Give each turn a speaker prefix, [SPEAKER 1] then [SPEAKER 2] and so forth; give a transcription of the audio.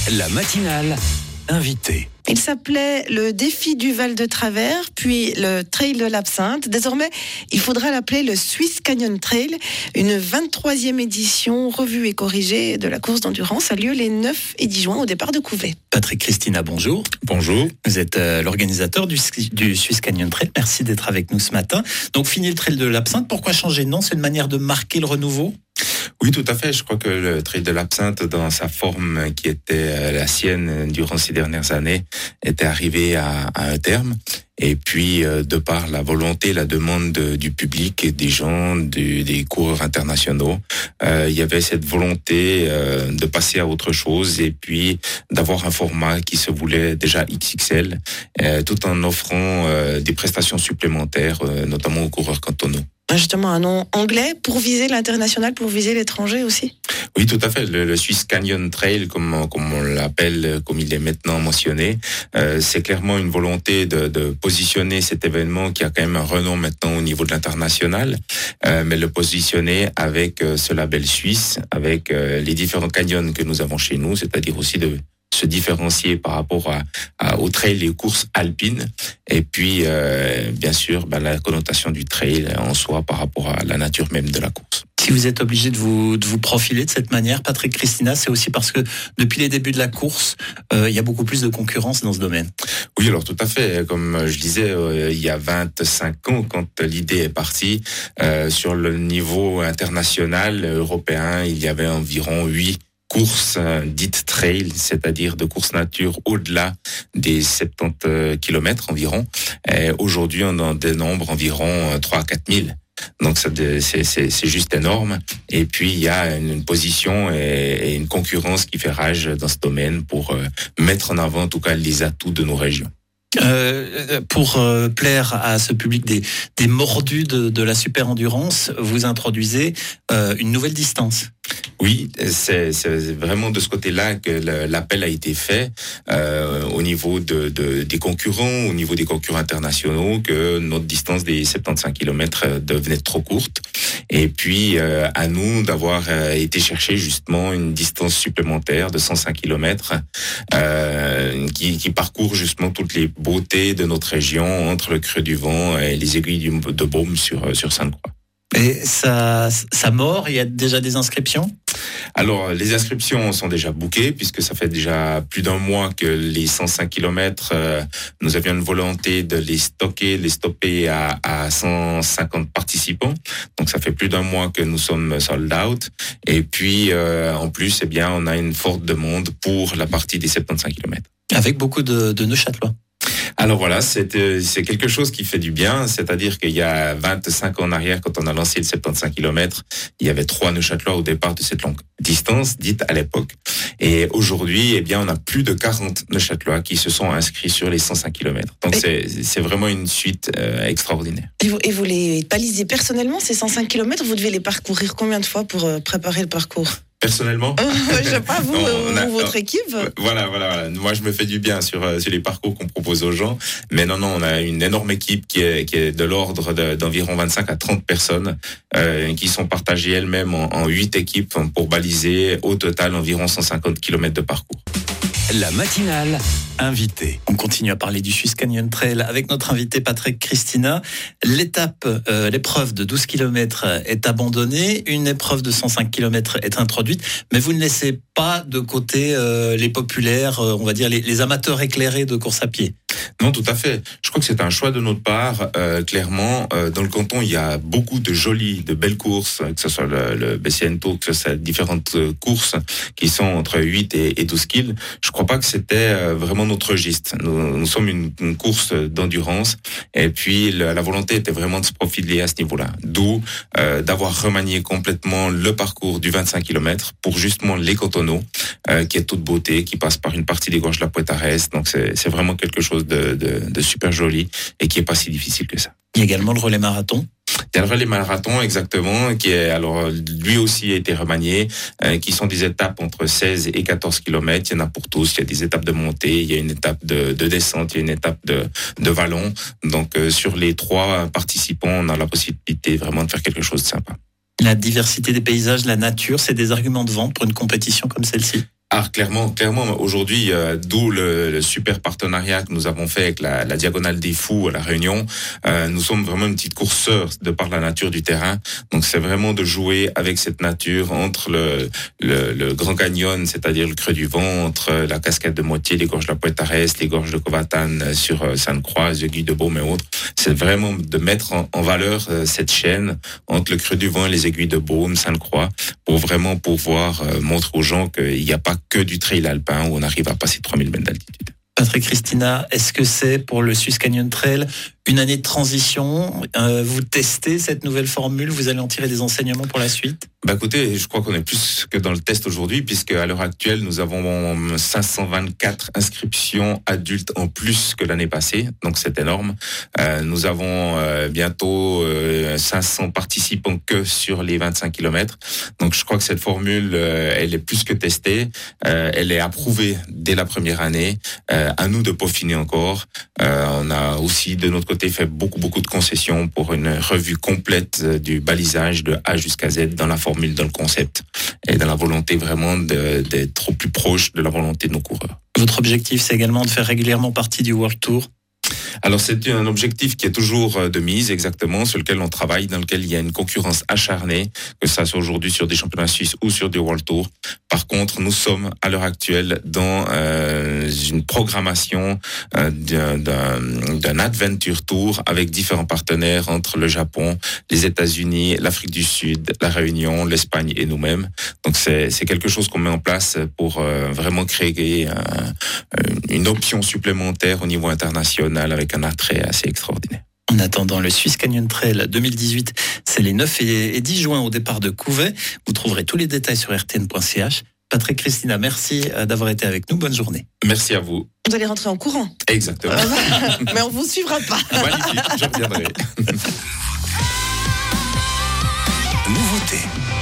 [SPEAKER 1] La matinale invitée.
[SPEAKER 2] Il s'appelait le défi du Val de Travers, puis le Trail de l'Absinthe. Désormais, il faudra l'appeler le Swiss Canyon Trail. Une 23e édition revue et corrigée de la course d'endurance a lieu les 9 et 10 juin au départ de Couvet.
[SPEAKER 3] Patrick Christina, bonjour.
[SPEAKER 4] Bonjour.
[SPEAKER 3] Vous êtes l'organisateur du Swiss Canyon Trail. Merci d'être avec nous ce matin. Donc, fini le Trail de l'Absinthe. Pourquoi changer de nom ? C'est une manière de marquer le renouveau ?
[SPEAKER 4] Oui, tout à fait. Je crois que le Trail de l'Absinthe, dans sa forme qui était la sienne durant ces dernières années, était arrivé à un terme. Et puis, de par la volonté, la demande du public et des gens, des coureurs internationaux, il y avait cette volonté de passer à autre chose et puis d'avoir un format qui se voulait déjà XXL, tout en offrant des prestations supplémentaires, notamment aux coureurs cantonaux.
[SPEAKER 2] Justement, un nom anglais pour viser l'international, pour viser l'étranger aussi ?
[SPEAKER 4] Oui, tout à fait. Le Swiss Canyon Trail, comme on l'appelle, comme il est maintenant mentionné, c'est clairement une volonté de positionner cet événement qui a quand même un renom maintenant au niveau de l'international, mais le positionner avec ce label suisse, avec les différents canyons que nous avons chez nous, c'est-à-dire aussi de se différencier par rapport au trail et aux courses alpines, et puis bien sûr la connotation du trail en soi par rapport à la nature même de la course.
[SPEAKER 3] Si vous êtes obligé de vous profiler de cette manière, Patrick Christina, c'est aussi parce que depuis les débuts de la course, il y a beaucoup plus de concurrence dans ce domaine.
[SPEAKER 4] Oui, alors tout à fait. Comme je disais, il y a 25 ans, quand l'idée est partie, sur le niveau international, européen, il y avait environ 8 courses dites trail, c'est-à-dire de courses nature au-delà des 70 km environ. Et aujourd'hui, on en dénombre environ 3 à 4 000. Donc c'est juste énorme. Et puis il y a une position et une concurrence qui fait rage dans ce domaine pour mettre en avant en tout cas les atouts de nos régions.
[SPEAKER 3] Pour plaire à ce public des mordus de la super endurance, vous introduisez une nouvelle distance.
[SPEAKER 4] Oui, c'est vraiment de ce côté-là que l'appel a été fait au niveau des concurrents, au niveau des concurrents internationaux, que notre distance des 75 km devenait trop courte. Et puis, à nous d'avoir été chercher justement une distance supplémentaire de 105 km qui parcourt justement toutes les beautés de notre région entre le creux du Vent et les aiguilles de Baume sur Sainte-Croix.
[SPEAKER 3] Et ça mord, il y a déjà des inscriptions ?
[SPEAKER 4] Alors, les inscriptions sont déjà bookées, puisque ça fait déjà plus d'un mois que les 105 km, nous avions une volonté de les stopper à 150 participants. Donc, ça fait plus d'un mois que nous sommes sold out. Et puis, en plus, on a une forte demande pour la partie des 75 km.
[SPEAKER 3] Avec beaucoup de Neuchâtelois.
[SPEAKER 4] Alors voilà, c'est quelque chose qui fait du bien, c'est-à-dire qu'il y a 25 ans en arrière, quand on a lancé le 75 km, il y avait 3 Neuchâtelois au départ de cette longue distance, dite à l'époque. Et aujourd'hui, on a plus de 40 Neuchâtelois qui se sont inscrits sur les 105 km. Donc c'est vraiment une suite extraordinaire.
[SPEAKER 2] Et vous les balisez personnellement, ces 105 km, vous devez les parcourir combien de fois pour préparer le parcours ?
[SPEAKER 4] Personnellement,
[SPEAKER 2] je sais pas, votre équipe.
[SPEAKER 4] Voilà. Moi, je me fais du bien sur les parcours qu'on propose aux gens. Mais non, on a une énorme équipe qui est de l'ordre d'environ 25 à 30 personnes qui sont partagées elles-mêmes en 8 équipes pour baliser au total environ 150 km de parcours.
[SPEAKER 1] La matinale invitée.
[SPEAKER 3] On continue à parler du Swiss Canyon Trail avec notre invité Patrick Christina. L'épreuve de 12 km est abandonnée, une épreuve de 105 km est introduite, mais vous ne laissez pas de côté les populaires, on va dire les amateurs éclairés de course à pied.
[SPEAKER 4] Non, tout à fait. Je crois que c'est un choix de notre part. Clairement, dans le canton, il y a beaucoup de belles courses, que ce soit le BCN Tour, que ce soit différentes courses qui sont entre 8 et 12 kills. Je crois pas que c'était vraiment notre registre. Nous sommes une course d'endurance, et puis la volonté était vraiment de se profiler à ce niveau-là. D'où d'avoir remanié complètement le parcours du 25 km pour justement les cantonaux, qui est toute beauté, qui passe par une partie des gorges de la Poitarès. Donc c'est vraiment quelque chose de super joli et qui est pas si difficile que ça.
[SPEAKER 3] Il y a également le relais marathon.
[SPEAKER 4] Il y a le relais marathon, exactement, qui est, alors, lui aussi a été remanié, qui sont des étapes entre 16 et 14 km. Il y en a pour tous. Il y a des étapes de montée, il y a une étape de descente, il y a une étape de vallon. Donc, sur les 3 participants, on a la possibilité vraiment de faire quelque chose de sympa.
[SPEAKER 3] La diversité des paysages, la nature, c'est des arguments de vente pour une compétition comme celle-ci?
[SPEAKER 4] Ah, clairement, aujourd'hui, d'où le super partenariat que nous avons fait avec la Diagonale des Fous à La Réunion. Nous sommes vraiment une petite course de par la nature du terrain. Donc, c'est vraiment de jouer avec cette nature entre le Grand Canyon, c'est-à-dire le Creux du Ventre, la cascade de Motier, les gorges de la Pointe-Arès, les gorges de Covatan sur Sainte-Croix, les Aiguilles de Baume et autres. C'est vraiment de mettre en valeur cette chaîne entre le Creux du Vent et les Aiguilles de Baume, Sainte-Croix, pour vraiment pouvoir montrer aux gens qu'il n'y a pas que du trail alpin où on arrive à passer 3000 mètres d'altitude.
[SPEAKER 3] Patrick, Christina, est-ce que c'est pour le Swiss Canyon Trail une année de transition? Vous testez cette nouvelle formule, vous allez en tirer des enseignements pour la suite?
[SPEAKER 4] Écoutez, je crois qu'on est plus que dans le test aujourd'hui, puisque à l'heure actuelle, nous avons 524 inscriptions adultes en plus que l'année passée, donc c'est énorme. Nous avons bientôt 500 participants que sur les 25 km. Donc je crois que cette formule, elle est plus que testée, elle est approuvée dès la première année. À nous de peaufiner encore. On a aussi de notre côté fait beaucoup de concessions pour une revue complète du balisage de A jusqu'à Z dans la formule, dans le concept et dans la volonté vraiment d'être au plus proche de la volonté de nos coureurs.
[SPEAKER 3] Votre objectif, c'est également de faire régulièrement partie du World Tour?
[SPEAKER 4] Alors c'est un objectif qui est toujours de mise, exactement, sur lequel on travaille, dans lequel il y a une concurrence acharnée, que ça soit aujourd'hui sur des championnats suisses ou sur des World Tour. Par contre, nous sommes à l'heure actuelle dans une programmation d'un Adventure Tour avec différents partenaires entre le Japon, les États-Unis, l'Afrique du Sud, la Réunion, l'Espagne et nous-mêmes. Donc c'est quelque chose qu'on met en place pour vraiment créer une option supplémentaire au niveau international avec un attrait assez extraordinaire.
[SPEAKER 3] En attendant le Swiss Canyon Trail 2018, c'est les 9 et 10 juin au départ de Couvet. Vous trouverez tous les détails sur rtn.ch. Patrick, Christina, merci d'avoir été avec nous. Bonne journée.
[SPEAKER 4] Merci à vous.
[SPEAKER 2] Vous allez rentrer en courant.
[SPEAKER 4] Exactement.
[SPEAKER 2] Mais on vous suivra pas.
[SPEAKER 4] Magnifique, je reviendrai.
[SPEAKER 1] Nouveauté.